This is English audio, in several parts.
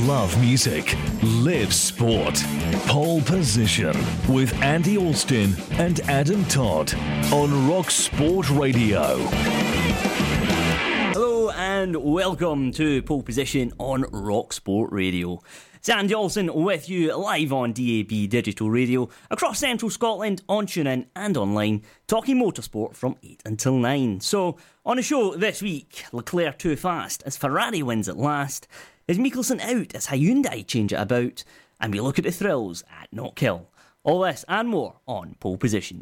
Love music, live sport. Pole Position with Andy Alston and Adam Todd on Rock Sport Radio. Hello and welcome to Pole Position on Rock Sport Radio. It's Andy Alston with you live on DAB Digital Radio across central Scotland, on TuneIn and online, talking motorsport from 8 until 9. So, on the show this week, Leclerc too fast as Ferrari wins at last. Is Mikkelsen out as Hyundai change it about? And we look at the thrills at Knockhill. All this and more on Pole Position.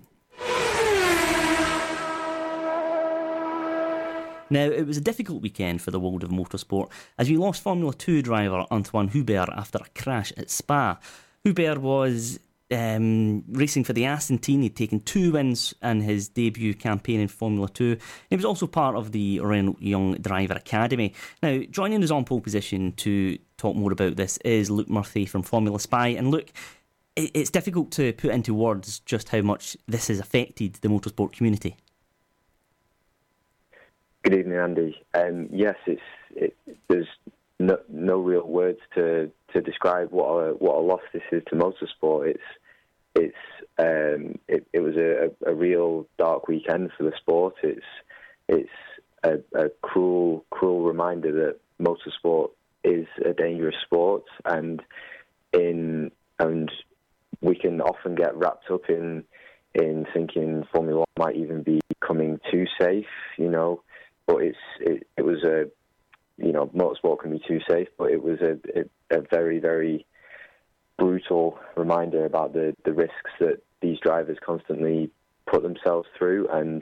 Now, it was a difficult weekend for the world of motorsport as we lost Formula 2 driver Antoine Hubert after a crash at Spa. Hubert was racing for the Aston team. He'd taken 2 wins in his debut campaign in Formula 2. He was also part of the Renault Young Driver Academy. Now, joining us on Pole Position to talk more about this is Luke Murphy from Formula Spy. And Luke, it's difficult to put into words just how much this has affected the motorsport community. Good evening, Andy. Yes, there's no real words to describe what a loss this is to motorsport. It was a real dark weekend for the sport. It's a cruel reminder that motorsport is a dangerous sport, and we can often get wrapped up in thinking Formula One might even be becoming too safe, But it was motorsport can be too safe, but it was a very, very brutal reminder about the risks that these drivers constantly put themselves through, and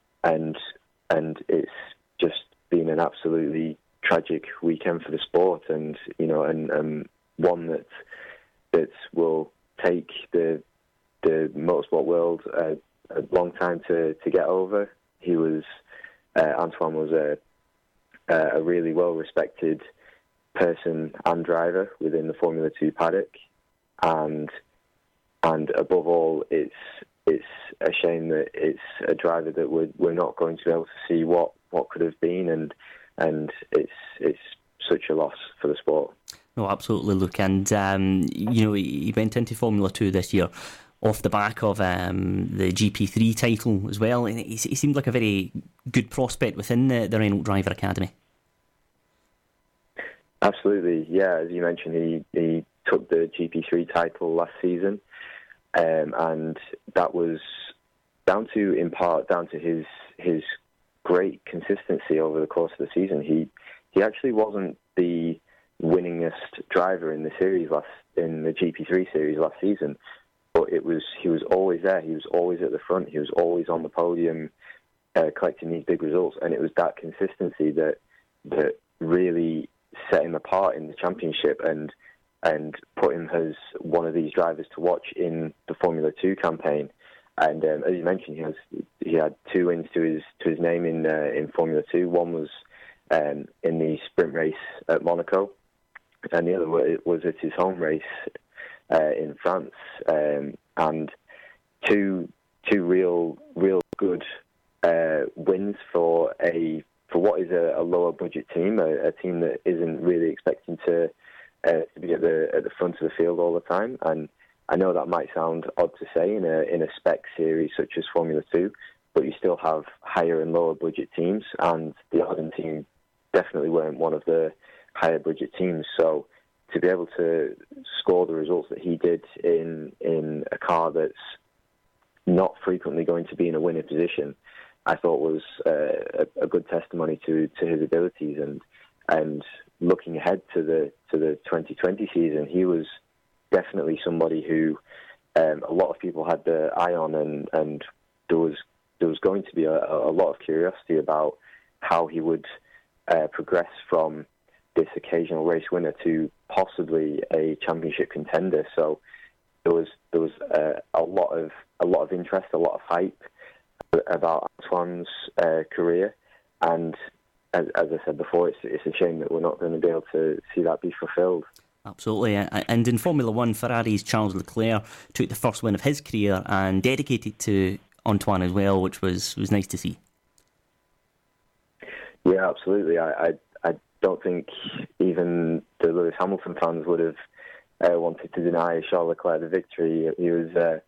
it's just been an absolutely tragic weekend for the sport, and one that will take the motorsport world a long time to get over. Antoine was a really well-respected person and driver within the Formula 2 paddock, and above all, it's a shame that it's a driver that we're not going to be able to see what could have been, and it's such a loss for the sport. No, absolutely, Luke. And he went into Formula 2 this year off the back of the GP3 title as well. And he seemed like a very good prospect within the Renault Driver Academy. Absolutely, yeah. As you mentioned, he took the GP3 title last season, and that was in part down to his great consistency over the course of the season. He actually wasn't the winningest driver in the GP3 series last season. But he was always there. He was always at the front. He was always on the podium, collecting these big results. And it was that consistency that really set him apart in the championship and put him as one of these drivers to watch in the Formula 2 campaign. And as you mentioned, he had 2 wins to his name in Formula 2. One was in the sprint race at Monaco, and the other was at his home race in France, and two real good wins for what is a lower budget team, a team that isn't really expecting to be at the front of the field all the time. And I know that might sound odd to say in a spec series such as Formula 2, but you still have higher and lower budget teams, and the Arden team definitely weren't one of the higher budget teams. So to be able to score the results that he did in a car that's not frequently going to be in a winning position, I thought was a good testimony to his abilities. And looking ahead to the 2020 season, he was definitely somebody who a lot of people had their eye on, and there was going to be a lot of curiosity about how he would progress from this occasional race winner to possibly a championship contender. So there was a lot of interest, a lot of hype about Antoine's career, and as I said before, it's a shame that we're not going to be able to see that be fulfilled. Absolutely, and in Formula 1, Ferrari's Charles Leclerc took the first win of his career and dedicated to Antoine as well, which was nice to see. Yeah, absolutely. I I don't think even the Lewis Hamilton fans would have wanted to deny Charles Leclerc the victory. He was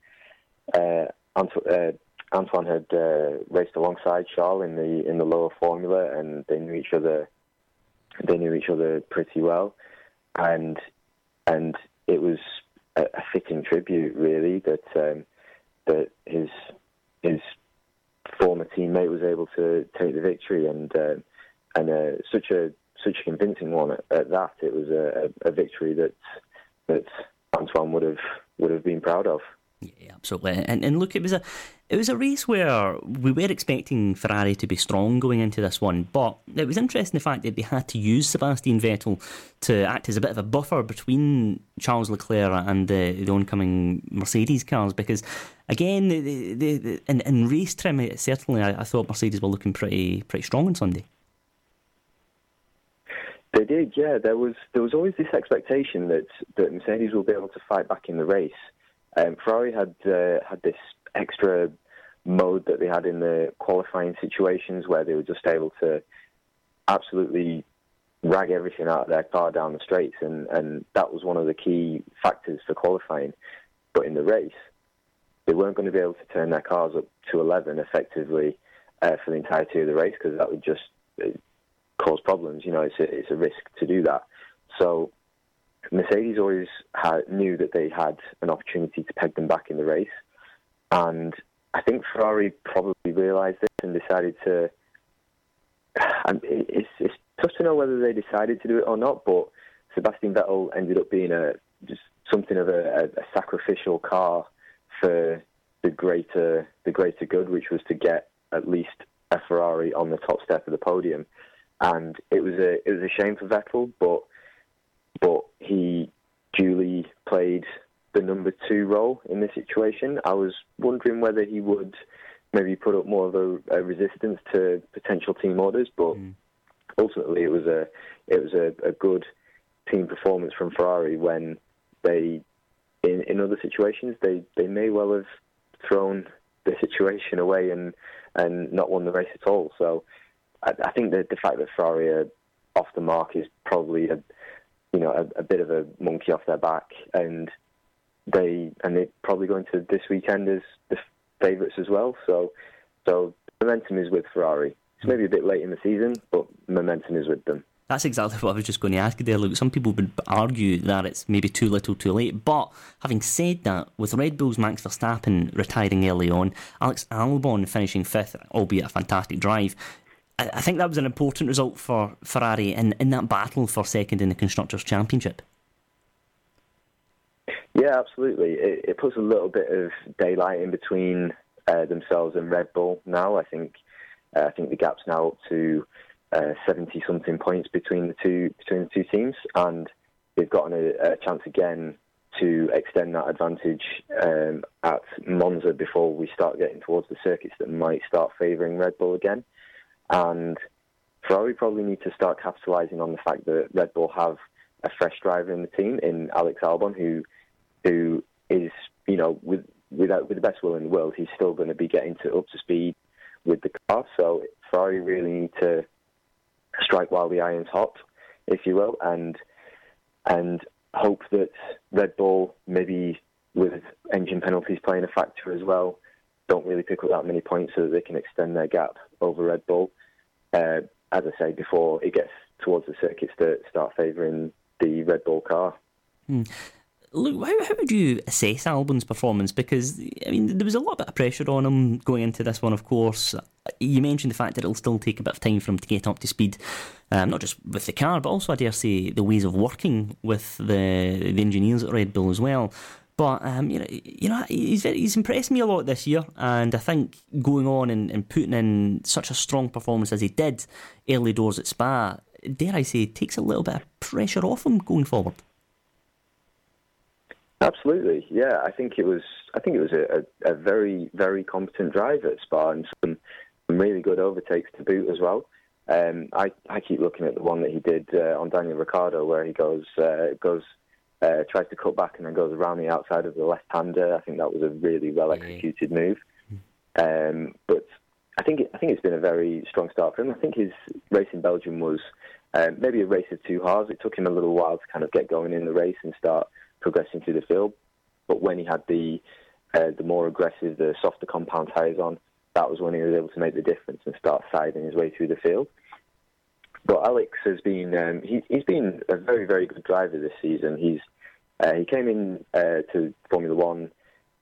Antoine had raced alongside Charles in the lower formula, and they knew each other. They knew each other pretty well, and it was a fitting tribute, really, that his former teammate was able to take the victory, and such a convincing one at that. It was a victory that Antoine would have been proud of. Yeah, absolutely. And look, it was a race where we were expecting Ferrari to be strong going into this one, but it was interesting the fact that they had to use Sebastian Vettel to act as a bit of a buffer between Charles Leclerc and the oncoming Mercedes cars, because again, in race trim, certainly I thought Mercedes were looking pretty strong on Sunday. They did, yeah. There was always this expectation that Mercedes will be able to fight back in the race. Ferrari had this extra mode that they had in the qualifying situations where they were just able to absolutely rag everything out of their car down the straights, and that was one of the key factors for qualifying. But in the race, they weren't going to be able to turn their cars up to 11 effectively for the entirety of the race, because that would just cause problems. You know, it's a risk to do that. So Mercedes always knew that they had an opportunity to peg them back in the race, and I think Ferrari probably realised this and decided to. And it's tough to know whether they decided to do it or not, but Sebastian Vettel ended up being just something of a sacrificial car for the greater good, which was to get at least a Ferrari on the top step of the podium, and it was a shame for Vettel, but he duly played the number 2 role in this situation. I was wondering whether he would maybe put up more of a resistance to potential team orders, but ultimately it was a good team performance from Ferrari when they, in other situations, they may well have thrown the situation away and not won the race at all. So I think that the fact that Ferrari are off the mark is probably a bit of a monkey off their back, and they're probably going to this weekend as the favourites as well. So momentum is with Ferrari. It's maybe a bit late in the season, but momentum is with them. That's exactly what I was just going to ask you there, Luke. Some people would argue that it's maybe too little too late, but having said that, with Red Bull's Max Verstappen retiring early on, Alex Albon finishing 5th, albeit a fantastic drive, I think that was an important result for Ferrari in that battle for second in the Constructors' Championship. Yeah, absolutely. It puts a little bit of daylight in between themselves and Red Bull now. I think the gap's now up to 70-something points between the two teams, and they've gotten a chance again to extend that advantage at Monza before we start getting towards the circuits that might start favouring Red Bull again. And Ferrari probably need to start capitalising on the fact that Red Bull have a fresh driver in the team in Alex Albon, who is, you know, with the best will in the world, he's still going to be getting up to speed with the car. So Ferrari really need to strike while the iron's hot, if you will, and hope that Red Bull, maybe with engine penalties playing a factor as well, don't really pick up that many points so that they can extend their gap over Red Bull. As I say, before it gets towards the circuits that start favouring the Red Bull car. Luke, how would you assess Albon's performance? Because, I mean, there was a lot of pressure on him going into this one, of course. You mentioned the fact that it'll still take a bit of time for him to get up to speed, not just with the car, but also, I dare say, the ways of working with the engineers at Red Bull as well. But he's impressed me a lot this year, and I think going on and putting in such a strong performance as he did early doors at Spa, dare I say, takes a little bit of pressure off him going forward. Absolutely, yeah. I think it was a very, very competent drive at Spa, and some really good overtakes to boot as well. I keep looking at the one that he did on Daniel Ricciardo, where he tries to cut back and then goes around the outside of the left-hander. I think that was a really well-executed move. But I think it's been a very strong start for him. I think his race in Belgium was maybe a race of two halves. It took him a little while to kind of get going in the race and start progressing through the field. But when he had the more aggressive, the softer compound tyres on, that was when he was able to make the difference and start siding his way through the field. But Alex has been he's been a very, very good driver this season. He came in to Formula One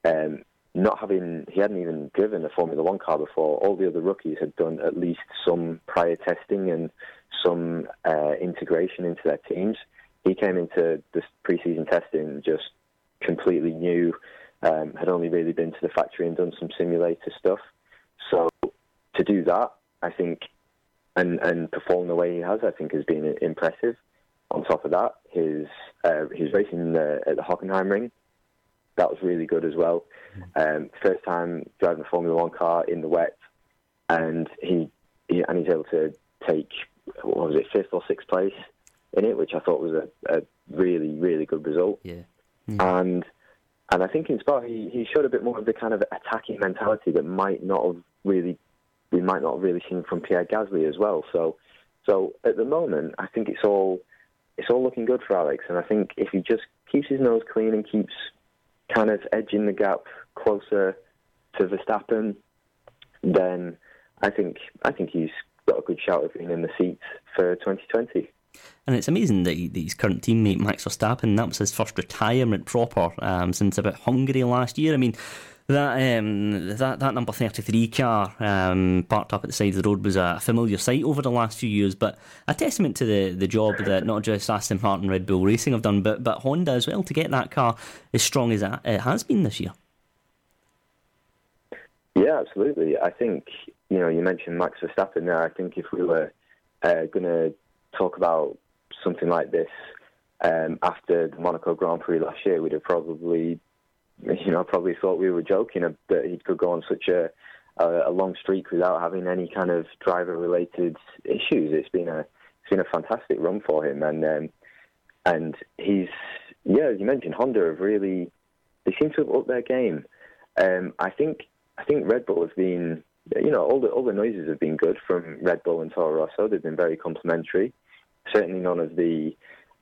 he hadn't even driven a Formula One car before. All the other rookies had done at least some prior testing and some integration into their teams. He came into this pre-season testing just completely new, had only really been to the factory and done some simulator stuff. So to do that, I think, and perform the way he has, I think has been impressive. On top of that, his racing at the Hockenheimring, that was really good as well. First time driving a Formula One car in the wet, and he's able to take, what was it, 5th or 6th place in it, which I thought was a really, really good result. Yeah. And I think in Spa he showed a bit more of the kind of attacking mentality that we might not have really seen from Pierre Gasly as well. So at the moment, I think it's all looking good for Alex, and I think if he just keeps his nose clean and keeps kind of edging the gap closer to Verstappen, then I think he's got a good shout of being in the seats for 2020. And it's amazing that his current teammate Max Verstappen, that was his first retirement proper since about Hungary last year. I mean, that number 33 car parked up at the side of the road was a familiar sight over the last few years, but a testament to the job that not just Aston Martin and Red Bull Racing have done, but Honda as well, to get that car as strong as it has been this year. Yeah, absolutely. I think, you mentioned Max Verstappen there. I think if we were going to talk about something like this after the Monaco Grand Prix last year, we'd have probably thought we were joking that he could go on such a long streak without having any kind of driver-related issues. It's been a fantastic run for him, and he's, as you mentioned, Honda they seem to have upped their game. I think Red Bull have been, all the noises have been good from Red Bull and Toro Rosso. They've been very complimentary. Certainly none of the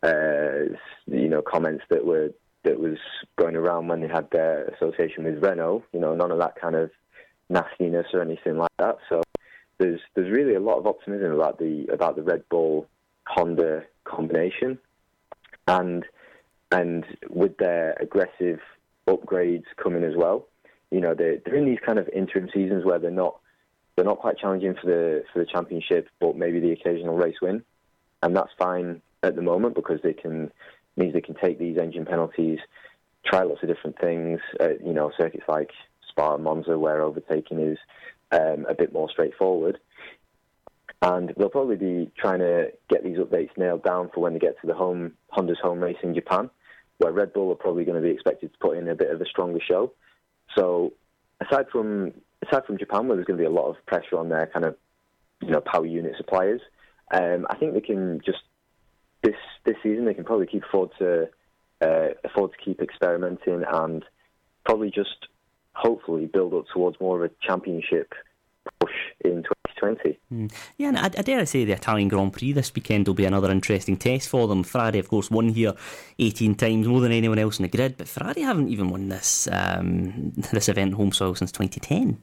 comments that was going around when they had their association with Renault. None of that kind of nastiness or anything like that. So there's really a lot of optimism about the Red Bull Honda combination, and with their aggressive upgrades coming as well. They're in these kind of interim seasons where they're not quite challenging for the championship, but maybe the occasional race win, and that's fine at the moment because means they can take these engine penalties, try lots of different things. Circuits like Spa and Monza, where overtaking is a bit more straightforward, and they'll probably be trying to get these updates nailed down for when they get to Honda's home race in Japan, where Red Bull are probably going to be expected to put in a bit of a stronger show. So aside from Japan, where there's going to be a lot of pressure on their kind of power unit suppliers, I think they can just this season they can probably afford to keep experimenting and probably just hopefully build up towards more of a championship push in 2020. Yeah, and I dare say the Italian Grand Prix this weekend will be another interesting test for them. Ferrari, of course, won here 18 times, more than anyone else in the grid, but Ferrari haven't even won this event home soil since 2010.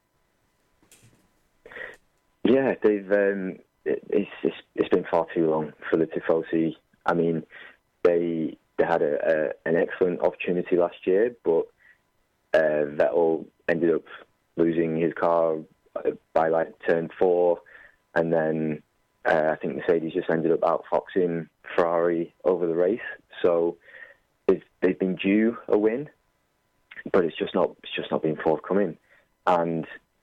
Yeah, they've. It's been far too long for the Tifosi. I mean, they had an excellent opportunity last year, but Vettel ended up losing his car by turn 4, and then I think Mercedes just ended up outfoxing Ferrari over the race. So they've been due a win, but it's just not been forthcoming, and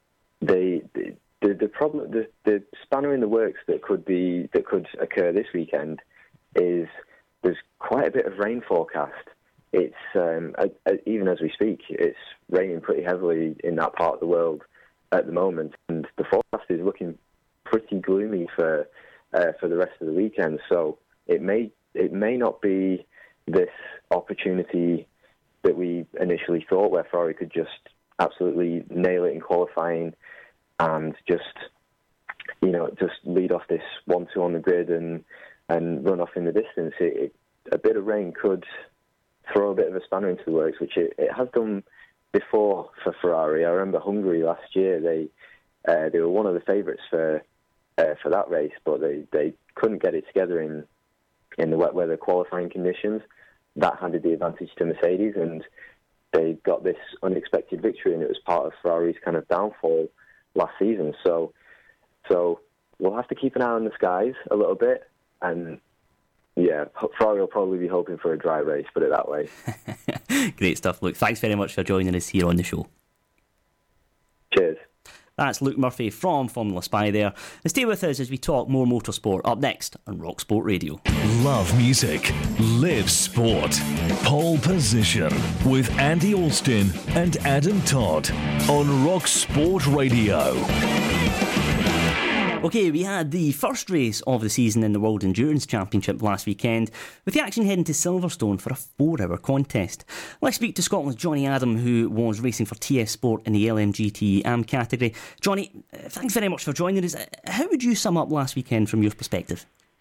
the problem, the spanner in the works that could occur this weekend is there's quite a bit of rain forecast. It's even as we speak, it's raining pretty heavily in that part of the world at the moment, and the forecast is looking pretty gloomy for the rest of the weekend. So it may not be this opportunity that we initially thought, where Ferrari could just absolutely nail it in qualifying and just just lead off this 1-2 on the grid and run off in the distance. A bit of rain could throw a bit of a spanner into the works, which it has done before for Ferrari. I remember Hungary last year; they were one of the favourites for that race, but they couldn't get it together in the wet weather qualifying conditions. That handed the advantage to Mercedes, and they got this unexpected victory, and it was part of Ferrari's kind of downfall last season. So we'll have to keep an eye on the skies a little bit, and yeah, Ferrari will probably be hoping for a dry race, put it that way. Great stuff, Luke. Thanks very much for joining us here on the show. Cheers. That's Luke Murphy from Formula Spy there. And stay with us as we talk more motorsport up next on Rock Sport Radio. Love music, live sport. Pole Position with Andy Alston and Adam Todd on Rock Sport Radio. Okay, we had the first race of the season in the World Endurance Championship last weekend, with the action heading to Silverstone for a 4-hour contest. Let's speak to Scotland's Johnny Adam, who was racing for TS Sport in the LMGT AM category. Johnny, thanks very much for joining us. How would you sum up last weekend from your perspective?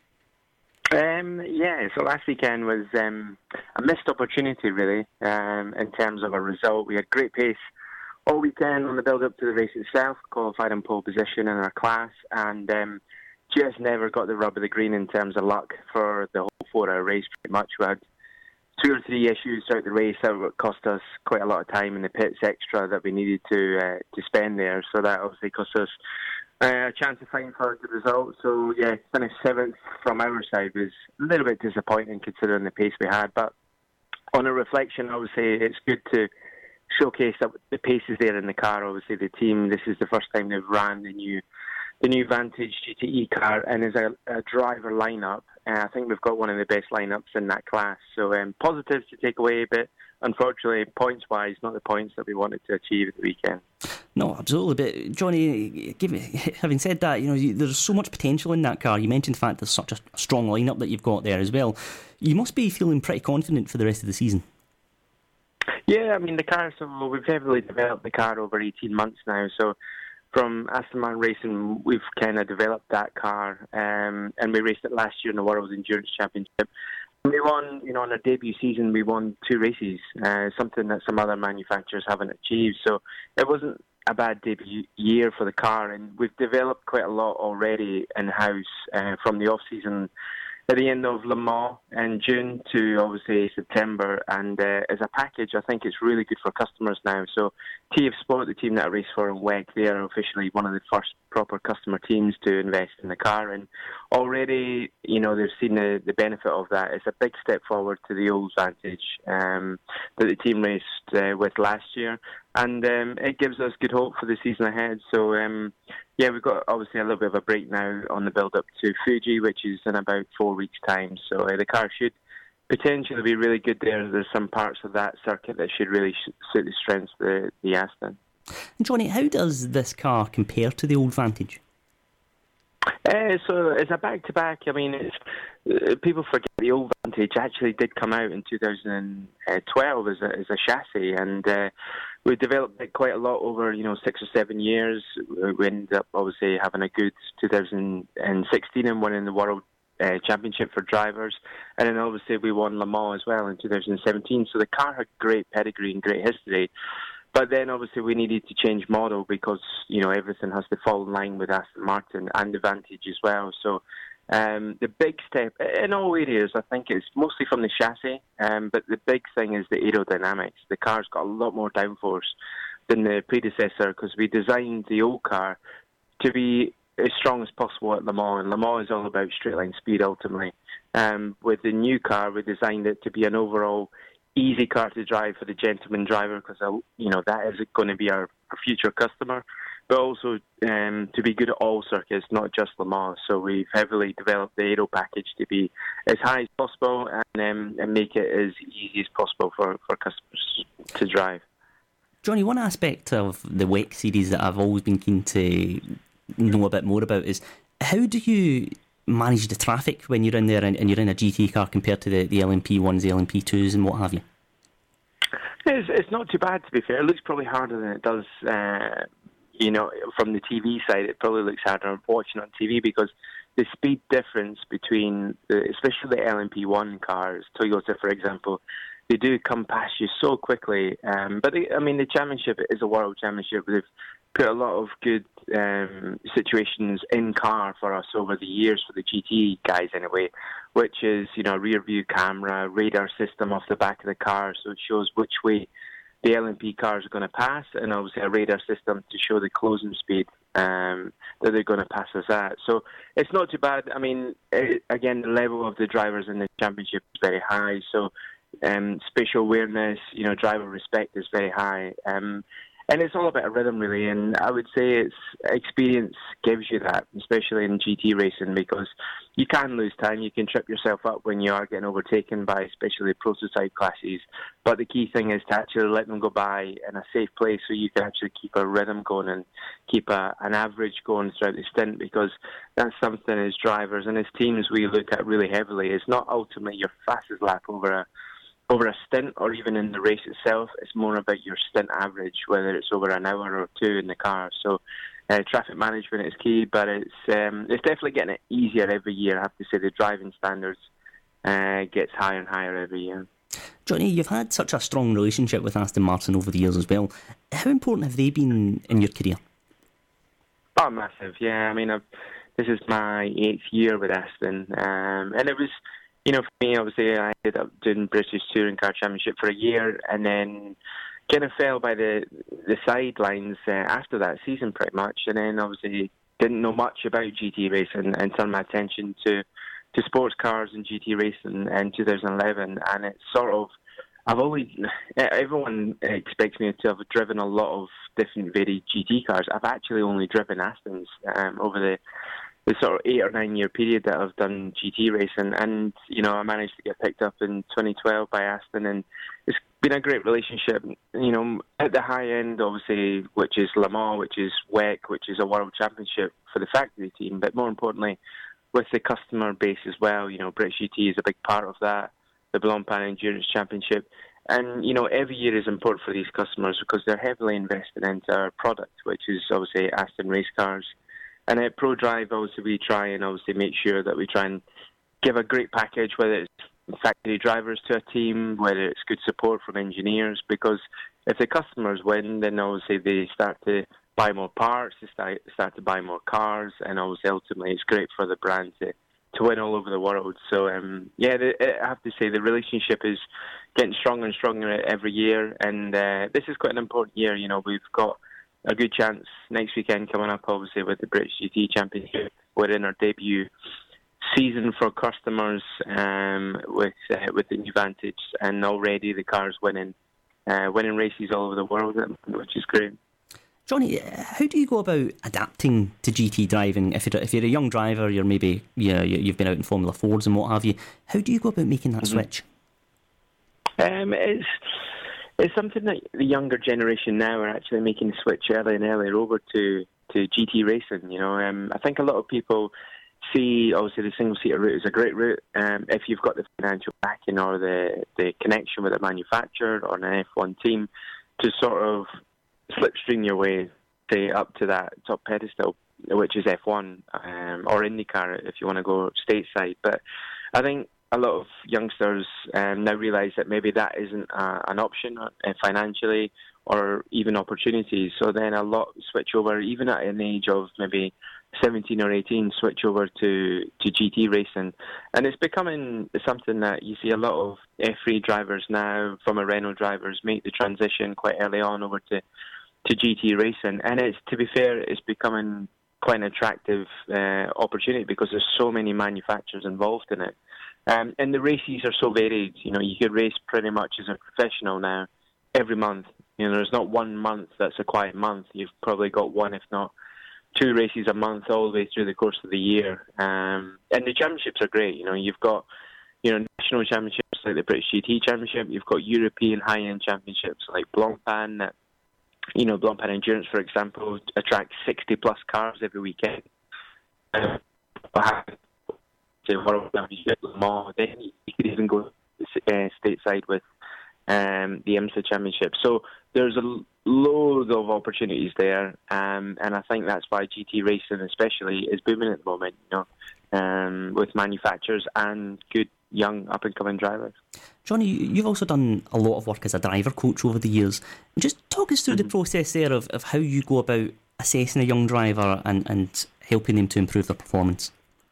So last weekend was a missed opportunity, really, in terms of a result. We had great pace all weekend on the build-up to the race itself, qualified in pole position in our class, and just never got the rub of the green in terms of luck for the whole 4-hour race, pretty much. We had 2 or 3 issues throughout the race that cost us quite a lot of time in the pits extra that we needed to spend there, so that obviously cost us a chance of fighting for a good result. So yeah, finished 7th from our side was a little bit disappointing considering the pace we had, but on a reflection, obviously it's good to showcase that the pace is there in the car. Obviously the team, this is the first time they've ran the new Vantage GTE car, and as a driver lineup, I think we've got one of the best lineups in that class. So positives to take away, but unfortunately points wise not the points that we wanted to achieve at the weekend. No, absolutely. But Johnny, having said that, there's so much potential in that car. You mentioned the fact there's such a strong lineup that you've got there as well. You must be feeling pretty confident for the rest of the season. Yeah, I mean, the car, so we've heavily developed the car over 18 months now. So from Aston Martin Racing, we've kind of developed that car, and we raced it last year in the World Endurance Championship. We won, on our debut season, we won 2 races, something that some other manufacturers haven't achieved. So it wasn't a bad debut year for the car, and we've developed quite a lot already in-house from the off-season at the end of Le Mans in June to obviously September, and as a package I think it's really good for customers now. So TF Sport, the team that I race for in WEC, they are officially one of the first proper customer teams to invest in the car, and already they've seen the benefit of that. It's a big step forward to the old Vantage that the team raced with last year, and it gives us good hope for the season ahead. So we've got obviously a little bit of a break now on the build-up to Fuji, which is in about 4 weeks' time. So the car should potentially be really good there. There's some parts of that circuit that should really suit the strengths of the Aston. And Johnny, how does this car compare to the old Vantage? So it's a back-to-back. I mean, people forget the old Vantage actually did come out in 2012 as a chassis, and we developed it quite a lot over 6 or 7 years. We ended up obviously having a good 2016 and winning the World Championship for drivers, and then obviously we won Le Mans as well in 2017. So the car had great pedigree and great history. But then obviously we needed to change model because, everything has to fall in line with Aston Martin and the Vantage as well. So the big step in all areas, I think it's mostly from the chassis, but the big thing is the aerodynamics. The car's got a lot more downforce than the predecessor because we designed the old car to be as strong as possible at Le Mans, and Le Mans is all about straight line speed ultimately. With the new car, we designed it to be an overall easy car to drive for the gentleman driver because that is going to be our future customer, but also to be good at all circuits, not just Le Mans. So we've heavily developed the aero package to be as high as possible and make it as easy as possible for customers to drive. Johnny, one aspect of the WEC series that I've always been keen to know a bit more about is how do you manage the traffic when you're in there and you're in a GT car compared to the LMP1s, the LMP2s and what have you? It's not too bad, to be fair. It looks probably harder than it does from the TV side, it probably looks harder watching on TV because the speed difference between, especially the LMP1 cars, Toyota, for example, they do come past you so quickly. But the championship is a world championship. They've put a lot of good situations in car for us over the years for the GT guys anyway, which is, a rear view camera, radar system off the back of the car, so it shows which way the LMP cars are going to pass, and obviously a radar system to show the closing speed that they're going to pass us at. So it's not too bad. Again, the level of the drivers in the championship is very high, so spatial awareness, driver respect is very high. And it's all about a rhythm, really, and I would say it's experience gives you that, especially in GT racing, because you can lose time, you can trip yourself up when you are getting overtaken by especially prototype classes, but the key thing is to actually let them go by in a safe place so you can actually keep a rhythm going and keep an average going throughout the stint, because that's something as drivers and as teams we look at really heavily. It's not ultimately your fastest lap over a stint or even in the race itself. It's more about your stint average, whether it's over an hour or two in the car. So traffic management is key, but it's definitely getting easier every year. I have to say the driving standards gets higher and higher every year. Johnny, you've had such a strong relationship with Aston Martin over the years as well. How important have they been in your career? Oh, massive, yeah. This is my 8th year with Aston, and it was, for me, obviously, I ended up doing British Touring Car Championship for a year, and then kind of fell by the sidelines after that season, pretty much. And then, obviously, didn't know much about GT racing and turned my attention to sports cars and GT racing in 2011. And it's sort of, everyone expects me to have driven a lot of different varied GT cars. I've actually only driven Astons over the sort of 8 or 9 year period that I've done GT racing, and I managed to get picked up in 2012 by Aston, and it's been a great relationship. At the high end, obviously, which is Le Mans, which is WEC, which is a world championship for the factory team, but more importantly, with the customer base as well. British GT is a big part of that, the Blancpain Endurance Championship, and every year is important for these customers because they're heavily invested into our product, which is obviously Aston race cars. And at ProDrive, obviously, we try and make sure that we try and give a great package, whether it's factory drivers to a team, whether it's good support from engineers, because if the customers win, then obviously they start to buy more parts, they start to buy more cars, and obviously ultimately it's great for the brand to win all over the world. So, I have to say the relationship is getting stronger and stronger every year, and this is quite an important year. We've got a good chance next weekend coming up, obviously, with the British GT Championship. We're in our debut season for customers with the new Vantage, and already the car's winning races all over the world, which is great. Johnny, how do you go about adapting to GT driving? If you're a young driver, you've been out in Formula 4s and what have you. How do you go about making that switch? It's something that the younger generation now are actually making the switch earlier and earlier over to GT racing. I think a lot of people see, obviously, the single-seater route is a great route if you've got the financial backing or the connection with a manufacturer or an F1 team to sort of slipstream your way, say, up to that top pedestal, which is F1 or IndyCar if you want to go stateside. But I think a lot of youngsters now realise that maybe that isn't an option financially or even opportunities. So then a lot switch over, even at an age of maybe 17 or 18, switch over to GT racing. And it's becoming something that you see a lot of F3 drivers now, from a Renault drivers, make the transition quite early on over to GT racing. And to be fair, it's becoming quite an attractive opportunity because there's so many manufacturers involved in it. And the races are so varied. You could race pretty much as a professional now every month. There's not one month that's a quiet month. You've probably got one, if not 2 races a month all the way through the course of the year. And the championships are great. You've got national championships like the British GT Championship. You've got European high-end championships like Blancpain. Blancpain Endurance, for example, attracts 60-plus cars every weekend. World Championship, Le Mans, then you could even go stateside with the IMSA Championship. So there's loads of opportunities there, and I think that's why GT racing especially is booming at the moment, with manufacturers and good young up-and-coming drivers. Johnny, you've also done a lot of work as a driver coach over the years. Just talk us through the process there of how you go about assessing a young driver and helping them to improve their performance.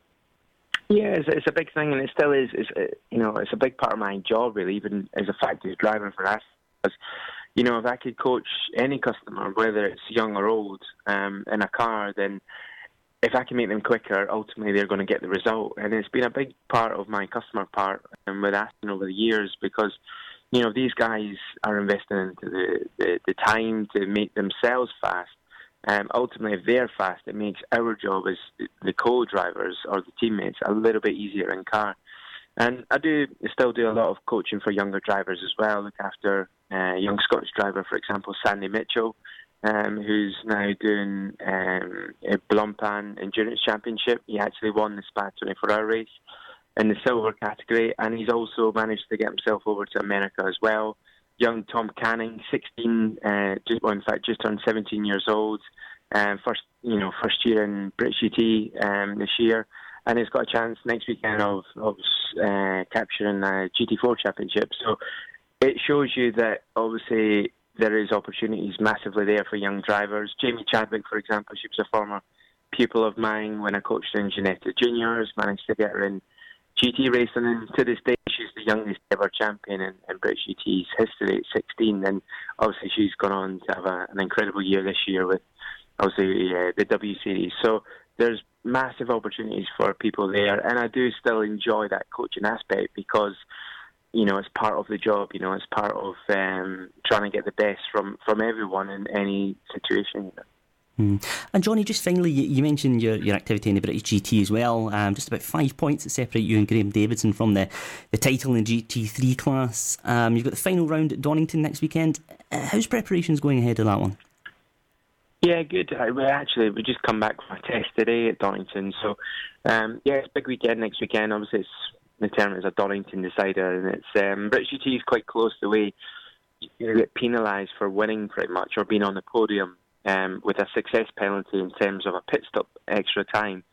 Yeah, it's a big thing, and it still is. It's a big part of my job, really, even as a factory driver for us. Because, if I could coach any customer, whether it's young or old, in a car, then if I can make them quicker, ultimately they're going to get the result. And it's been a big part of my customer part with Aston over the years, because these guys are investing into the time to make themselves fast. Ultimately, if they're fast, it makes our job as the co-drivers or the teammates a little bit easier in car. And I still do a lot of coaching for younger drivers as well. Look after a young Scottish driver, for example, Sandy Mitchell, who's now doing a Blancpain Endurance Championship. He actually won the Spa 24-hour race in the silver category, and he's also managed to get himself over to America as well. Young Tom Canning, 16, just turned 17 years old. First year in British GT this year, and he's got a chance next weekend of capturing the GT4 championship. So it shows you that obviously there is opportunities massively there for young drivers. Jamie Chadwick, for example, she was a former pupil of mine when I coached her in Ginetta Juniors, managed to get her in GT racing, and to this day she's the youngest ever champion in British GT's history at 16, and obviously she's gone on to have an incredible year this year with obviously the W Series. So there's massive opportunities for people there, and I do still enjoy that coaching aspect because it's part of the job. It's part of trying to get the best from everyone in any situation. And Johnny, just finally, you mentioned your activity in the British GT as well. Just about 5 points that separate you and Graham Davidson from the title in the GT3 class. You've got the final round at Donington next weekend. How's preparations going ahead of that one? Yeah, good. We just come back from a test today at Donington. So, it's a big weekend next weekend. Obviously, the tournament is a Donington decider, and it's British GT is quite close to the way you get penalised for winning pretty much or being on the podium. With a success penalty in terms of a pit stop extra time.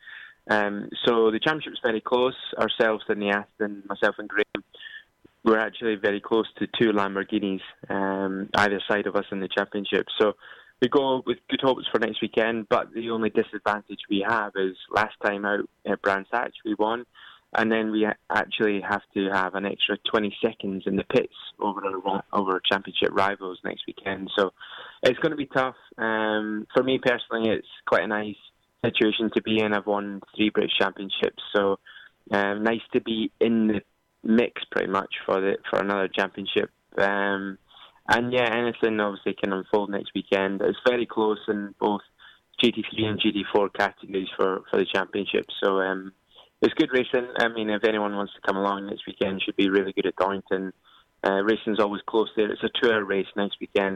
So the championship's very close. Ourselves in the Aston, myself and Graham, we're actually very close to 2 Lamborghinis either side of us in the championship. So we go with good hopes for next weekend, but the only disadvantage we have is last time out at Brands Hatch we won, and then we actually have to have an extra 20 seconds in the pits over our championship rivals next weekend. So it's going to be tough. For me personally, it's quite a nice situation to be in. I've won 3 British championships, so nice to be in the mix pretty much for another championship. And anything obviously can unfold next weekend. It's very close in both GT3 and GT4 categories for the championship. So it's good racing. I mean, if anyone wants to come along next weekend, it should be really good at Donington. Racing's always close there. It's a 2-hour race next weekend,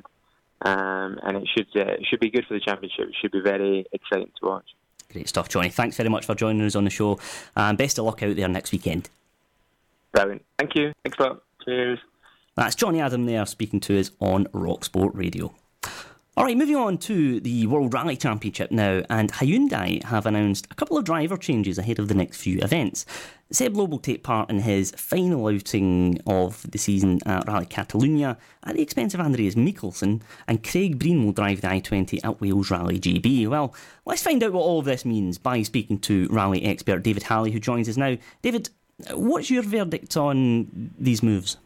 and it should be good for the championship. It should be very exciting to watch. Great stuff, Johnny. Thanks very much for joining us on the show, and best of luck out there next weekend. Brilliant. Thank you. Thanks a lot. Cheers. That's Johnny Adam there speaking to us on Rock Sport Radio. Alright, moving on to the World Rally Championship now, and Hyundai have announced a couple of driver changes ahead of the next few events. Seb Loeb will take part in his final outing of the season at Rally Catalunya at the expense of Andreas Mikkelsen, and Craig Breen will drive the I-20 at Wales Rally GB. Well, let's find out what all of this means by speaking to rally expert David Halley, who joins us now. David, what's your verdict on these moves?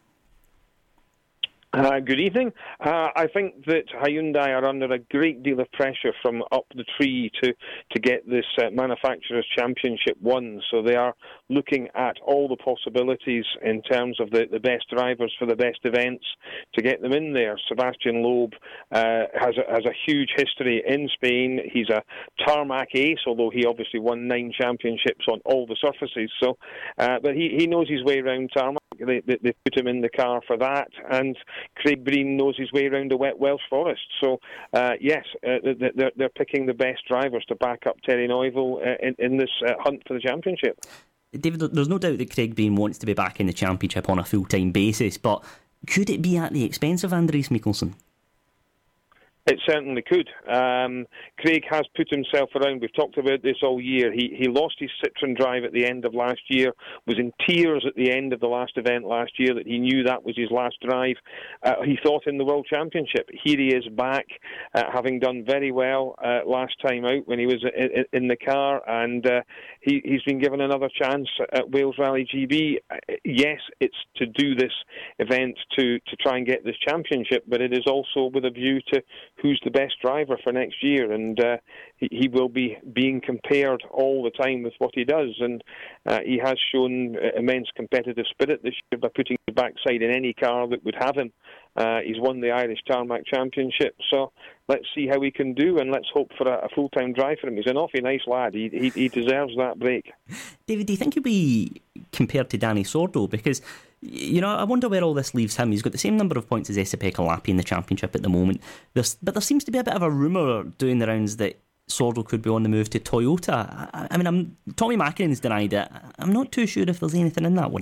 Good evening. I think that Hyundai are under a great deal of pressure from up the tree to get this Manufacturers' Championship won. So they are looking at all the possibilities in terms of the best drivers for the best events to get them in there. Sebastian Loeb has a huge history in Spain. He's a tarmac ace, although he obviously won 9 championships on all the surfaces. So, but he knows his way around tarmac. They put him in the car for that, and Craig Breen knows his way around the wet Welsh forest. So, yes, they're picking the best drivers to back up Terry Neuville in this hunt for the championship. David, there's no doubt that Craig Breen wants to be back in the championship on a full-time basis, but could it be at the expense of Andreas Mikkelsen? It certainly could. Craig has put himself around. We've talked about this all year. He lost his Citroen drive at the end of last year, was in tears at the end of the last event last year that he knew that was his last drive. He thought in the World Championship. Here he is back, having done very well last time out when he was in the car, and he's been given another chance at Wales Rally GB. Yes, it's to do this event to try and get this championship, but it is also with a view to who's the best driver for next year, and he will be being compared all the time with what he does, and he has shown immense competitive spirit this year by putting the backside in any car that would have him. He's won the Irish Tarmac Championship, so let's see how he can do, and let's hope for a full-time drive for him. He's an awfully nice lad. He deserves that break. David, do you think he'll be compared to Danny Sordo? Because, you know, I wonder where all this leaves him. He's got the same number of points as Esa-Pekka Lappi in the championship at the moment. But there seems to be a bit of a rumour doing the rounds that Sordo could be on the move to Toyota. I mean, Tommy Mackinnon's denied it. I'm not too sure if there's anything in that one.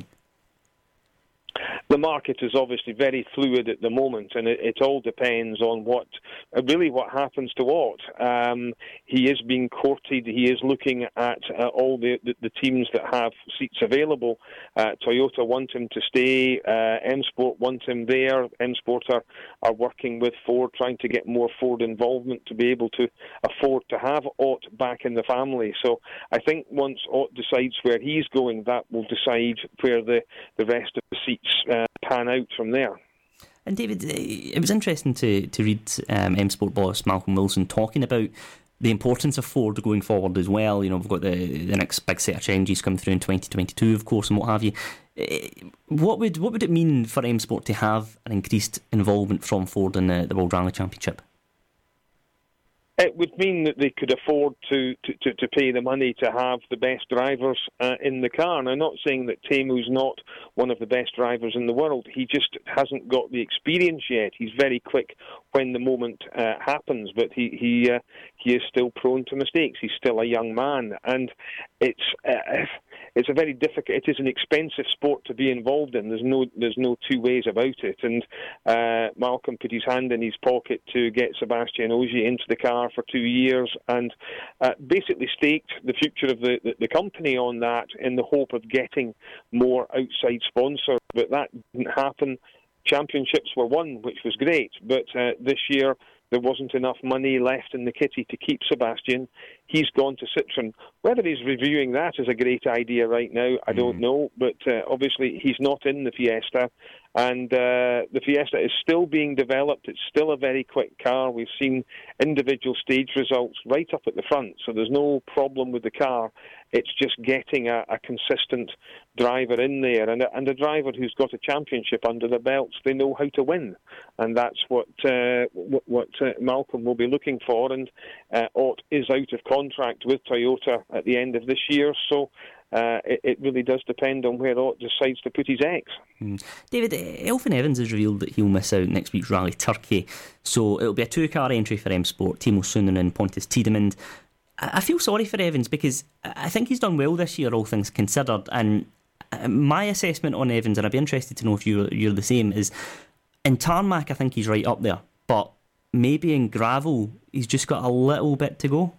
The market is obviously very fluid at the moment, and it all depends on what happens to Ott. He is being courted. He is looking at all the teams that have seats available. Toyota want him to stay. M-Sport want him there. M-Sport are working with Ford, trying to get more Ford involvement to be able to afford to have Ott back in the family. So I think once Ott decides where he's going, that will decide where the rest of the seats pan out from there. And David, it was interesting to read M-Sport boss Malcolm Wilson talking about the importance of Ford going forward as well. You know, we've got the next big set of changes coming through in 2022, of course, and what have you. What would it mean for M-Sport to have an increased involvement from Ford in the World Rally Championship? It would mean that they could afford to pay the money to have the best drivers in the car. And I'm not saying that Teemu's not one of the best drivers in the world. He just hasn't got the experience yet. He's very quick when the moment happens, but he is still prone to mistakes. He's still a young man, and it's a very difficult. It is an expensive sport to be involved in. There's no two ways about it. And Malcolm put his hand in his pocket to get Sebastian Ogier into the car for 2 years, and basically staked the future of the company on that in the hope of getting more outside sponsors. But that didn't happen. Championships were won, which was great, but this year there wasn't enough money left in the kitty to keep Sebastian. He's gone to Citroen. Whether he's reviewing that as a great idea right now, I don't know, but obviously he's not in the Fiesta, and the Fiesta is still being developed. It's still a very quick car. We've seen individual stage results right up at the front, so there's no problem with the car. It's just getting a consistent driver in there, and a driver who's got a championship under their belts. They know how to win, and that's what Malcolm will be looking for. And Ott is out of contract with Toyota at the end of this year, so it really does depend on where Ott decides to put his eggs. David, Elfyn Evans has revealed that he'll miss out next week's Rally Turkey, so it'll be a 2-car entry for M-Sport, Timo Soonen and Pontus Tiedemund. I feel sorry for Evans because I think he's done well this year, all things considered, and my assessment on Evans, and I'd be interested to know if you're the same, is in tarmac I think he's right up there, but maybe in gravel he's just got a little bit to go.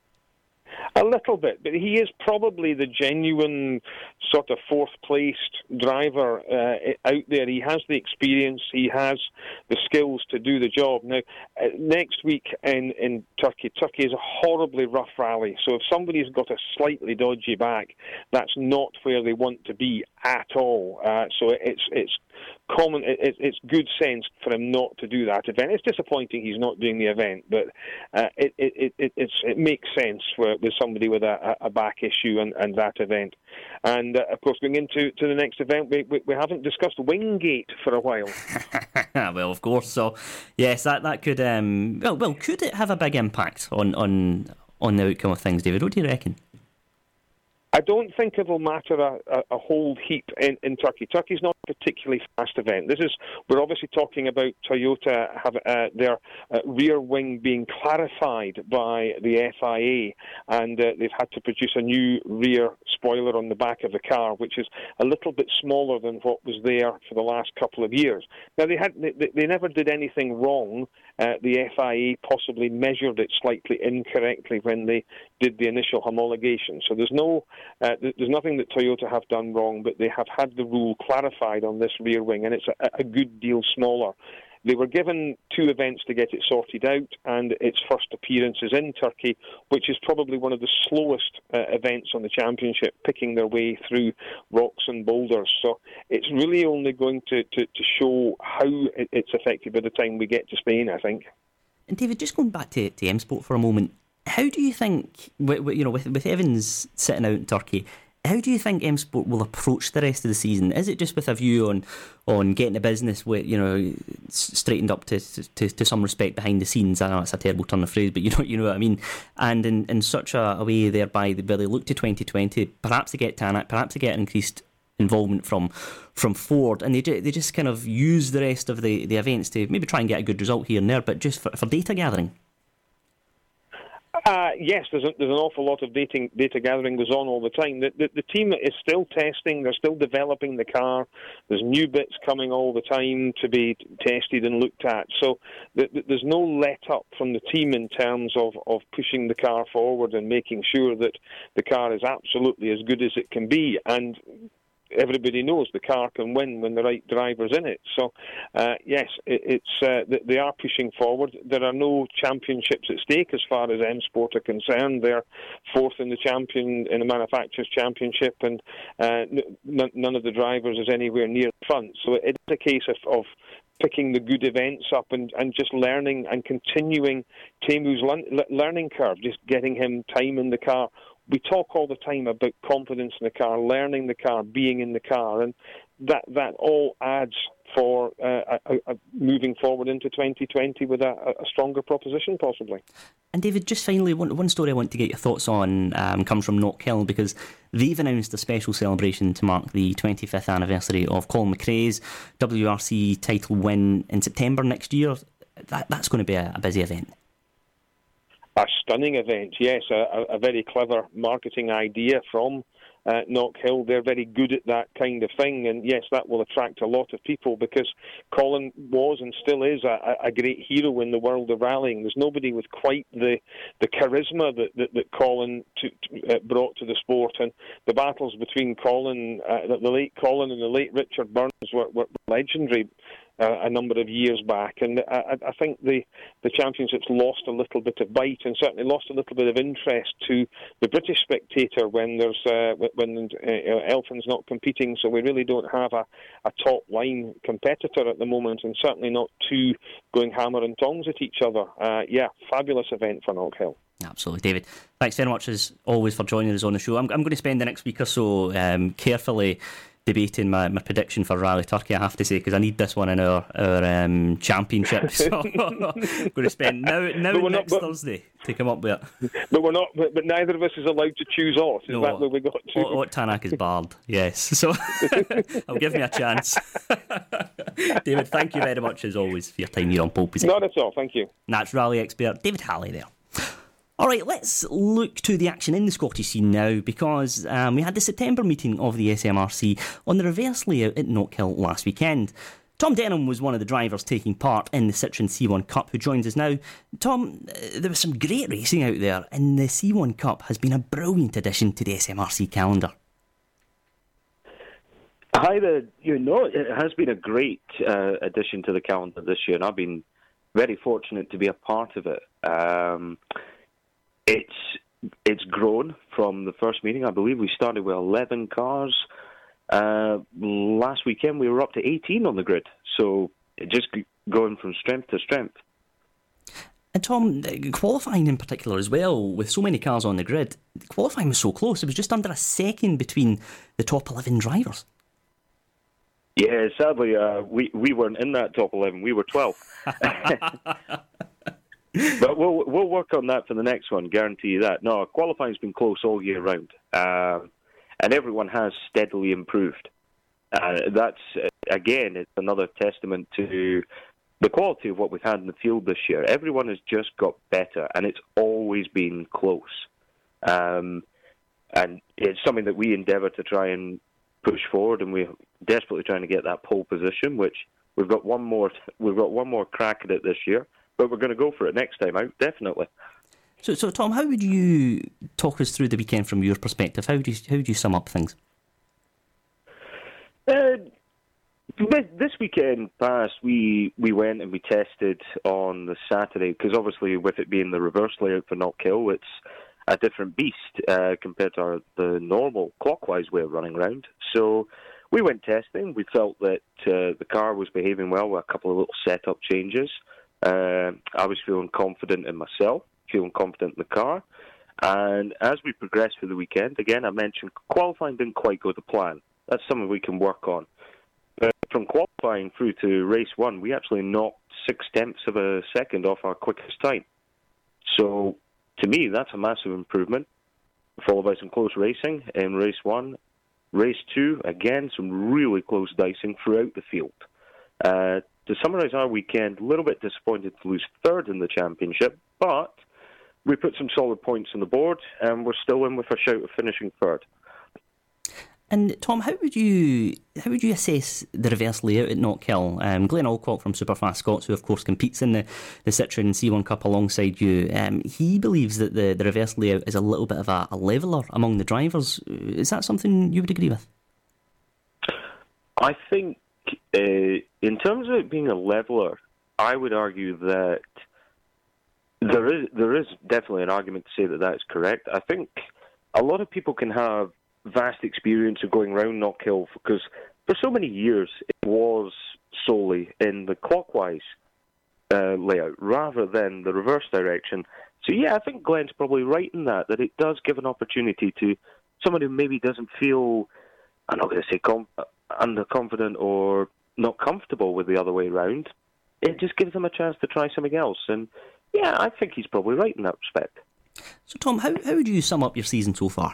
A little bit, but he is probably the genuine sort of fourth-placed driver out there. He has the experience, he has the skills to do the job. Now, next week in Turkey is a horribly rough rally, so if somebody's got a slightly dodgy back, that's not where they want to be at all. So it's common. It's good sense for him not to do that event. It's disappointing he's not doing the event, but it makes sense with somebody with a back issue and that event. And of course, going into the next event, we haven't discussed Wingate for a while. Well, of course. So yes, that could could it have a big impact on the outcome of things, David? What do you reckon? I don't think it'll matter a whole heap in Turkey. Turkey's not a particularly fast event. We're obviously talking about Toyota have their rear wing being clarified by the FIA, and they've had to produce a new rear spoiler on the back of the car, which is a little bit smaller than what was there for the last couple of years. Now, they never did anything wrong. The FIA possibly measured it slightly incorrectly when they did the initial homologation. So there's nothing that Toyota have done wrong, but they have had the rule clarified on this rear wing, and it's a good deal smaller. They were given 2 events to get it sorted out, and its first appearance is in Turkey, which is probably one of the slowest events on the championship, picking their way through rocks and boulders. So it's really only going to show how it's affected by the time we get to Spain, I think. And David, just going back to M Sport for a moment, how do you think, with Evans sitting out in Turkey, how do you think M Sport will approach the rest of the season? Is it just with a view on getting the business straightened up to some respect behind the scenes? I know it's a terrible turn of phrase, but you know what I mean. And in such a way thereby where they look to 2020, perhaps they get Tanak, perhaps they get increased involvement from Ford, and they just kind of use the rest of the events to maybe try and get a good result here and there, but just for data gathering. Yes, there's an awful lot of data gathering goes on all the time. The team is still testing, they're still developing the car. There's new bits coming all the time to be tested and looked at. So there's no let up from the team in terms of pushing the car forward and making sure that the car is absolutely as good as it can be. And everybody knows the car can win when the right driver's in it. So, yes, they are pushing forward. There are no championships at stake as far as M Sport are concerned. They're 4th in the manufacturers' championship, and none of the drivers is anywhere near the front. So it is a case of picking the good events up and just learning and continuing Temu's learning curve, just getting him time in the car. We talk all the time about confidence in the car, learning the car, being in the car, and that all adds for moving forward into 2020 with a stronger proposition, possibly. And David, just finally, one story I want to get your thoughts on comes from Knockhill, because they've announced a special celebration to mark the 25th anniversary of Colin McRae's WRC title win in September next year. That's going to be a busy event. A stunning event, yes, a very clever marketing idea from Knockhill. They're very good at that kind of thing, and yes, that will attract a lot of people because Colin was and still is a great hero in the world of rallying. There's nobody with quite the charisma that Colin brought to the sport, and the battles between the late Colin and the late Richard Burns were legendary a number of years back, and I think the championships lost a little bit of bite and certainly lost a little bit of interest to the British spectator when Elffin's not competing. So we really don't have a top line competitor at the moment, and certainly not two going hammer and tongs at each other. Fabulous event for Knockhill. Absolutely, David. Thanks very much as always for joining us on the show. I'm going to spend the next week or so carefully debating my prediction for Rally Turkey, I have to say, because I need this one in our championship. So I'm going to spend next Thursday to come up with it. But neither of us is allowed to choose off. Is that where we got to? Tanak is barred, yes. So I'll give me a chance. David, thank you very much as always for your time here on Pole Position. Not at all, thank you. That's rally expert David Halley there. All right, let's look to the action in the Scottish scene now, because we had the September meeting of the SMRC on the reverse layout at Knockhill last weekend. Tom Denham was one of the drivers taking part in the Citroen C1 Cup, who joins us now. Tom, there was some great racing out there, and the C1 Cup has been a brilliant addition to the SMRC calendar. Hi there. It has been a great addition to the calendar this year, and I've been very fortunate to be a part of it. It's grown from the first meeting. I believe we started with 11 cars. Last weekend we were up to 18 on the grid. So just going from strength to strength. And Tom, qualifying in particular as well, with so many cars on the grid, qualifying was so close. It was just under a second between the top 11 drivers. Yeah, sadly, we weren't in that top 11. We were 12. But we'll work on that for the next one, guarantee you that. No, qualifying's been close all year round. and everyone has steadily improved. That's, again, it's another testament to the quality of what we've had in the field this year. Everyone has just got better, and it's always been close. And it's something that we endeavour to try and push forward, and we're desperately trying to get that pole position, which we've got one more crack at it this year, but we're going to go for it next time out, definitely. So Tom, how would you talk us through the weekend from your perspective? How would you sum up things? This weekend past, we went and we tested on the Saturday, because obviously with it being the reverse layout for Knockhill, it's a different beast compared to the normal clockwise way of running around. So we went testing. We felt that the car was behaving well with a couple of little setup changes. I was feeling confident in myself, feeling confident in the car. And as we progressed through the weekend, again, I mentioned qualifying didn't quite go to plan. That's something we can work on. But from qualifying through to race one, we actually knocked 0.6 of a second off our quickest time. So, to me, that's a massive improvement, followed by some close racing in race one. Race two, again, some really close dicing throughout the field. To summarise our weekend, a little bit disappointed to lose third in the championship, but we put some solid points on the board, and we're still in with a shout of finishing third. And Tom, how would you assess the reverse layout at Knockhill? Glenn Alcock from Superfast Scots, who of course competes in the Citroën C1 Cup alongside you, he believes that the reverse layout is a little bit of a leveller among the drivers. Is that something you would agree with? I think in terms of it being a leveller, I would argue that there is definitely an argument to say that is correct. I think a lot of people can have vast experience of going around Knockhill, because for so many years it was solely in the clockwise layout rather than the reverse direction. So yeah, I think Glenn's probably right in that it does give an opportunity to someone who maybe doesn't feel, I'm not going to say underconfident or not comfortable with the other way around. It just gives them a chance to try something else. And yeah, I think he's probably right in that respect. So Tom, how would you sum up your season so far?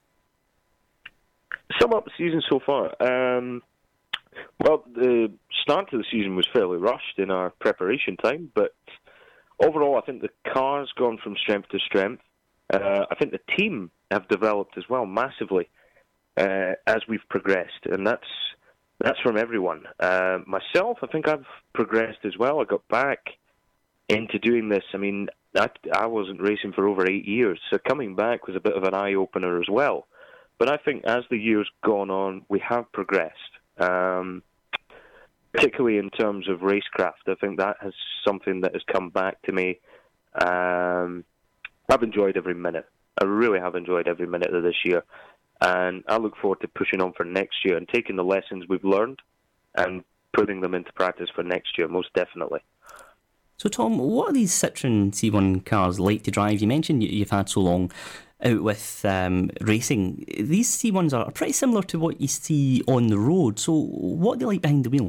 Sum up the season so far. Well, the start of the season was fairly rushed in our preparation time, but overall I think the car's gone from strength to strength. I think the team have developed as well massively as we've progressed, and that's from everyone. Myself, I think I've progressed as well. I got back into doing this. I mean, I wasn't racing for over 8 years, so coming back was a bit of an eye-opener as well. But I think as the years gone on, we have progressed, particularly in terms of racecraft. I think that has something that has come back to me. I've enjoyed every minute. I really have enjoyed every minute of this year. And I look forward to pushing on for next year and taking the lessons we've learned and putting them into practice for next year, most definitely. So Tom, what are these Citroën C1 cars like to drive? You mentioned you've had so long out with racing. These C1s are pretty similar to what you see on the road. So what are they like behind the wheel?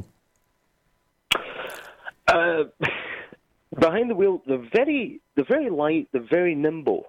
Behind the wheel, they're very light, they're very nimble.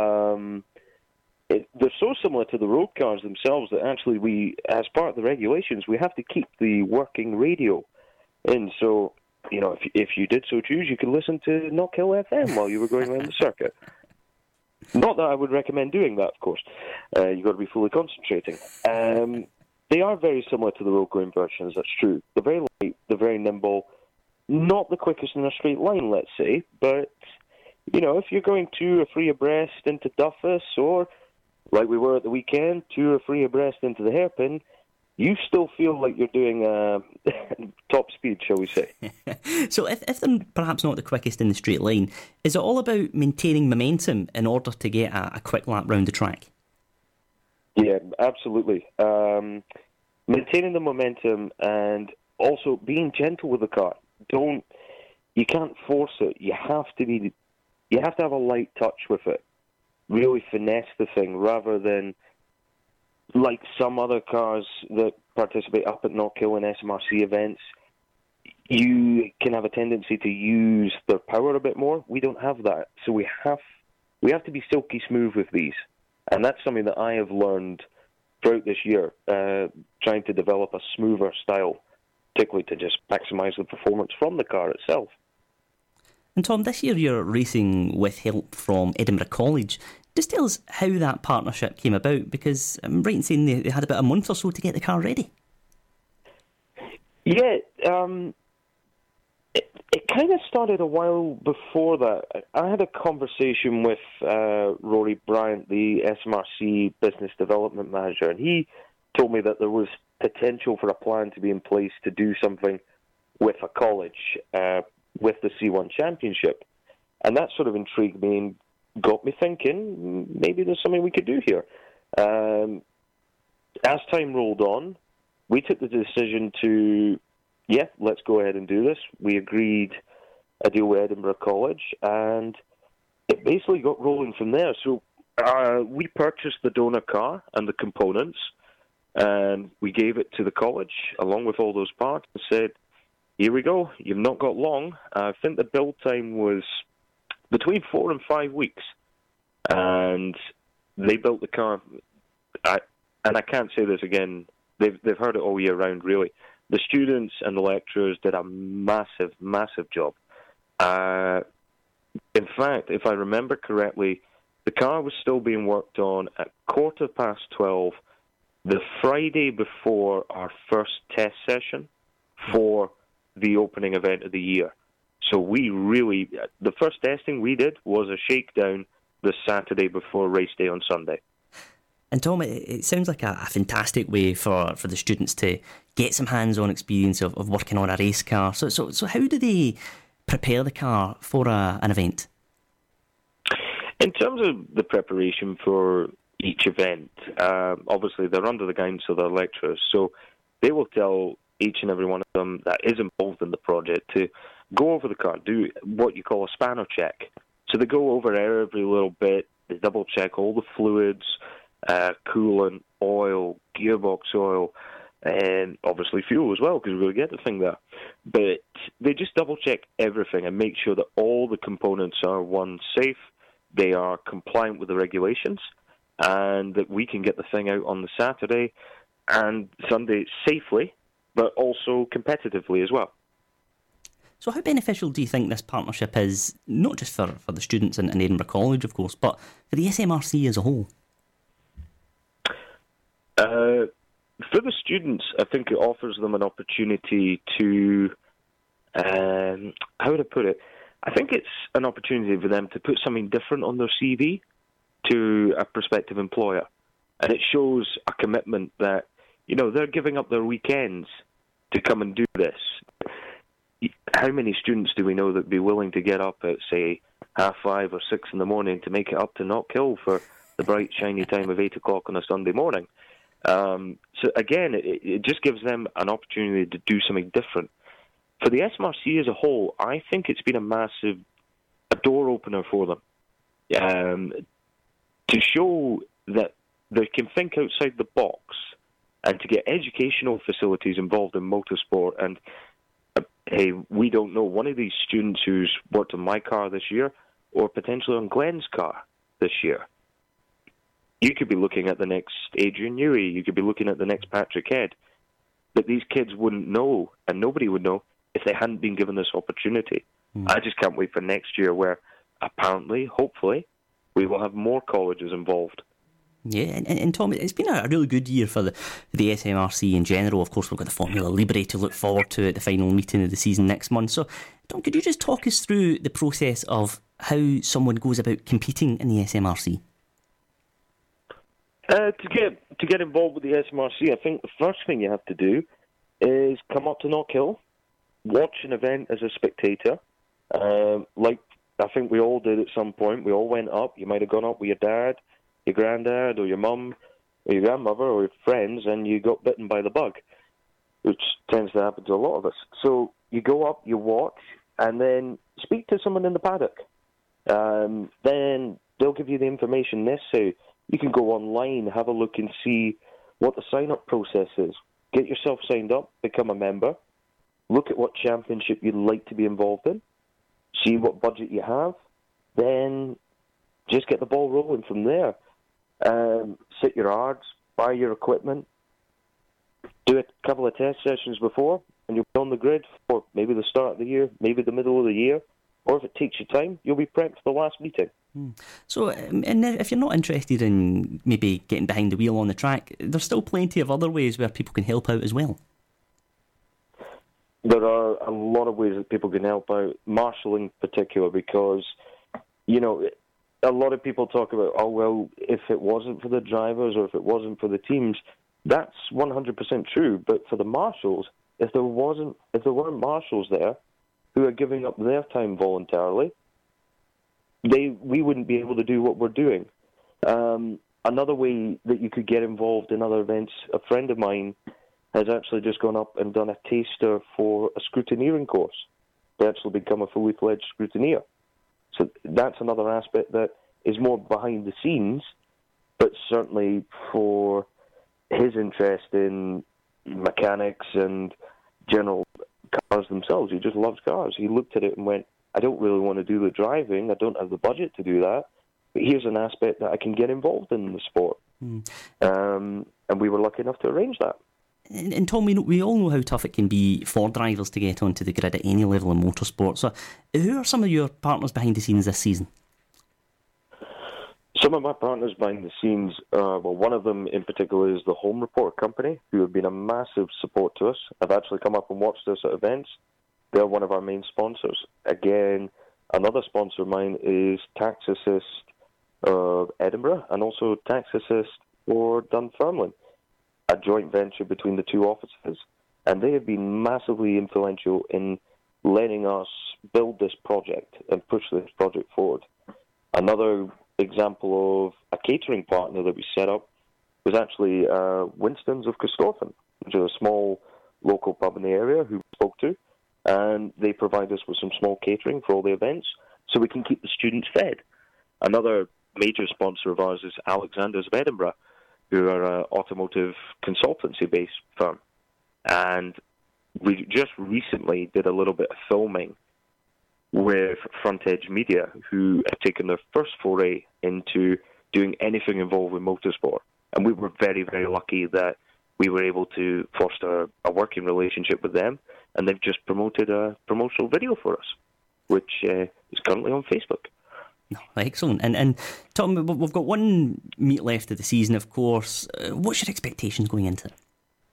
They're so similar to the road cars themselves that actually we, as part of the regulations, we have to keep the working radio in. So, you know, if you did so choose, you could listen to Knockhill FM while you were going around the circuit. Not that I would recommend doing that, of course. You've got to be fully concentrating. They are very similar to the road-going versions, that's true. They're very light, they're very nimble. Not the quickest in a straight line, let's say, but, you know, if you're going 2 or 3 abreast into Duffus, or, like we were at the weekend, 2 or 3 abreast into the hairpin, you still feel like you're doing top speed, shall we say. So if they're perhaps not the quickest in the straight line, is it all about maintaining momentum in order to get a quick lap round the track? Yeah, absolutely. Maintaining the momentum and also being gentle with the car. You can't force it. You have to have a light touch with it. Really finesse the thing rather than like some other cars that participate up at Knockhill and SMRC events. You can have a tendency to use their power a bit more. We don't have that, so we have to be silky smooth with these, and that's something that I have learned throughout this year, trying to develop a smoother style, particularly to just maximise the performance from the car itself. And Tom, this year you're racing with help from Edinburgh College. Just tell us how that partnership came about, because I'm right in saying they had about a month or so to get the car ready. Yeah, it kind of started a while before that. I had a conversation with Rory Bryant, the SMRC Business Development Manager, and he told me that there was potential for a plan to be in place to do something with a college, with the C1 Championship. And that sort of intrigued me and got me thinking, maybe there's something we could do here. As time rolled on, we took the decision to, let's go ahead and do this. We agreed a deal with Edinburgh College, and it basically got rolling from there. So we purchased the donor car and the components, and we gave it to the college along with all those parts and said, here we go, you've not got long. I think the build time was between 4 and 5 weeks, and they built the car. And I can't say this again, they've heard it all year round, really. The students and the lecturers did a massive, massive job. In fact, if I remember correctly, the car was still being worked on at 12:15, the Friday before our first test session for the opening event of the year. So the first testing we did was a shakedown the Saturday before race day on Sunday. And Tom, it sounds like a fantastic way for the students to get some hands-on experience of working on a race car. So how do they prepare the car for an event? In terms of the preparation for each event, obviously they're under the guidance of their lecturers, so they will tell each and every one of them that is involved in the project to go over the car, do what you call a spanner check. So they go over every little bit, they double check all the fluids, coolant, oil, gearbox oil, and obviously fuel as well, because we're going to get the thing there. But they just double check everything and make sure that all the components are, one, safe, they are compliant with the regulations, and that we can get the thing out on the Saturday and Sunday safely, but also competitively as well. So how beneficial do you think this partnership is, not just for the students in Edinburgh College, of course, but for the SMRC as a whole? For the students, I think it offers them an opportunity to, how would I put it? I think it's an opportunity for them to put something different on their CV to a prospective employer. And it shows a commitment that, they're giving up their weekends to come and do this. How many students do we know that would be willing to get up at, say, 5:30 or 6 in the morning to make it up to Knockhill for the bright, shiny time of 8 o'clock on a Sunday morning? So again, it just gives them an opportunity to do something different. For the SMRC as a whole, I think it's been a door opener for them, to show that they can think outside the box and to get educational facilities involved in motorsport. And hey, we don't know, one of these students who's worked on my car this year, or potentially on Glenn's car this year, you could be looking at the next Adrian Newey, you could be looking at the next Patrick Head. But these kids wouldn't know, and nobody would know, if they hadn't been given this opportunity. I just can't wait for next year, where apparently, hopefully, we will have more colleges involved. Yeah, and Tom, it's been a really good year for the SMRC in general. Of course, we've got the Formula Libre to look forward to at the final meeting of the season next month. So, Tom, could you just talk us through the process of how someone goes about competing in the SMRC? To get involved with the SMRC, I think the first thing you have to do is come up to Knockhill, watch an event as a spectator, like I think we all did at some point. We all went up. You might have gone up with your dad, your granddad, or your mum, or your grandmother, or your friends, and you got bitten by the bug, which tends to happen to a lot of us. So you go up, you watch, and then speak to someone in the paddock. Then they'll give you the information necessary. You can go online, have a look and see what the sign-up process is. Get yourself signed up, become a member, look at what championship you'd like to be involved in, see what budget you have, then just get the ball rolling from there. Sit your odds, buy your equipment, do a couple of test sessions before, and you'll be on the grid for maybe the start of the year, maybe the middle of the year, or if it takes you time, you'll be prepped for the last meeting. So, and if you're not interested in maybe getting behind the wheel on the track, there's still plenty of other ways where people can help out as well. There are a lot of ways that people can help out, marshalling in particular, because, you know, a lot of people talk about, oh, well, if it wasn't for the drivers or if it wasn't for the teams, that's 100% true. But for the marshals, if there weren't marshals there who are giving up their time voluntarily, we wouldn't be able to do what we're doing. Another way that you could get involved in other events, a friend of mine has actually just gone up and done a taster for a scrutineering course to actually become a fully fledged scrutineer. So that's another aspect that is more behind the scenes, but certainly for his interest in mechanics and general cars themselves. He just loves cars. He looked at it and went, I don't really want to do the driving. I don't have the budget to do that. But here's an aspect that I can get involved in the sport. And we were lucky enough to arrange that. And Tom, we all know how tough it can be for drivers to get onto the grid at any level in motorsport. So who are some of your partners behind the scenes this season? Some of my partners behind the scenes, one of them in particular is the Home Report Company, who have been a massive support to us. I've actually come up and watched us at events. They're one of our main sponsors. Again, another sponsor of mine is Tax Assist of Edinburgh and also Tax Assist for Dunfermline, a joint venture between the two offices. And they have been massively influential in letting us build this project and push this project forward. Another example of a catering partner that we set up was actually Winston's of Corstorphine, which is a small local pub in the area who we spoke to. And they provide us with some small catering for all the events so we can keep the students fed. Another major sponsor of ours is Alexander's of Edinburgh, who are an automotive consultancy-based firm. And we just recently did a little bit of filming with Front Edge Media, who have taken their first foray into doing anything involved with motorsport. And we were very, very lucky that we were able to foster a working relationship with them, and they've just promoted a promotional video for us, which is currently on Facebook. Excellent. And Tom, we've got one meet left of the season, of course. What's your expectations going into it?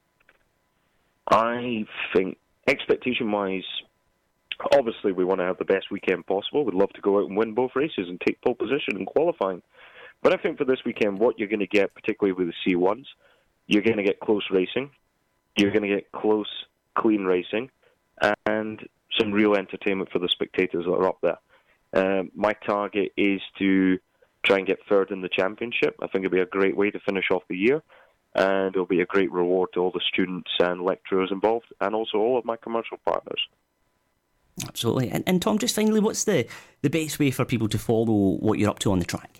I think, expectation-wise, obviously we want to have the best weekend possible. We'd love to go out and win both races and take pole position in qualifying. But I think for this weekend, what you're going to get, particularly with the C1s, you're going to get close racing, you're going to get close, clean racing, and some real entertainment for the spectators that are up there. My target is to try and get third in the championship. I think it'll be a great way to finish off the year, and it'll be a great reward to all the students and lecturers involved, and also all of my commercial partners. Absolutely. And Tom, just finally, what's the best way for people to follow what you're up to on the track?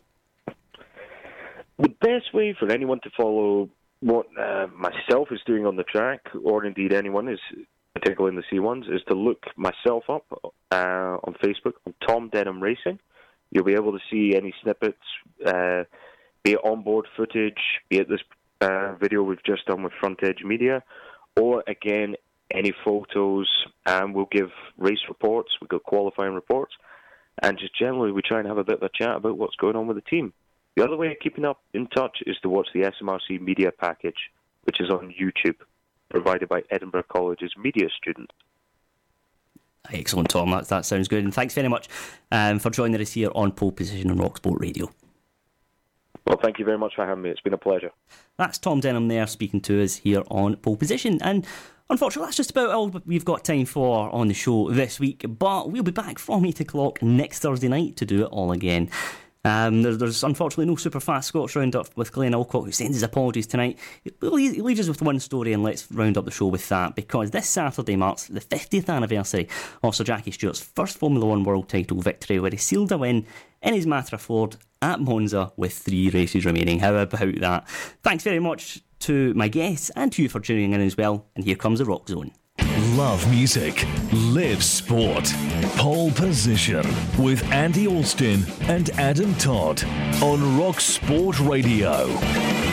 The best way for anyone to follow what myself is doing on the track, or indeed anyone is, particularly in the C1s, is to look myself up on Facebook on Tom Denham Racing. You'll be able to see any snippets, be it onboard footage, be it this video we've just done with Front Edge Media, or again, any photos, and we'll give race reports, we'll give qualifying reports, and just generally we try and have a bit of a chat about what's going on with the team. The other way of keeping up in touch is to watch the SMRC media package, which is on YouTube, provided by Edinburgh College's media students. Excellent, Tom. That sounds good. And thanks very much for joining us here on Pole Position on Rock Sport Radio. Well, thank you very much for having me. It's been a pleasure. That's Tom Denham there speaking to us here on Pole Position. And unfortunately, that's just about all we've got time for on the show this week. But we'll be back from 8 o'clock next Thursday night to do it all again. There's unfortunately no super fast Scotch roundup with Glenn Alcock, who sends his apologies tonight. He leaves us with one story, and let's round up the show with that, because this Saturday marks the 50th anniversary of Sir Jackie Stewart's first Formula 1 world title victory, where he sealed a win in his Matra Ford at Monza with 3 races remaining. How about that? Thanks very much to my guests and to you for tuning in as well, and here comes the Rock Zone. Love music, live sport. Pole Position with Andy Alston and Adam Todd on Rock Sport Radio.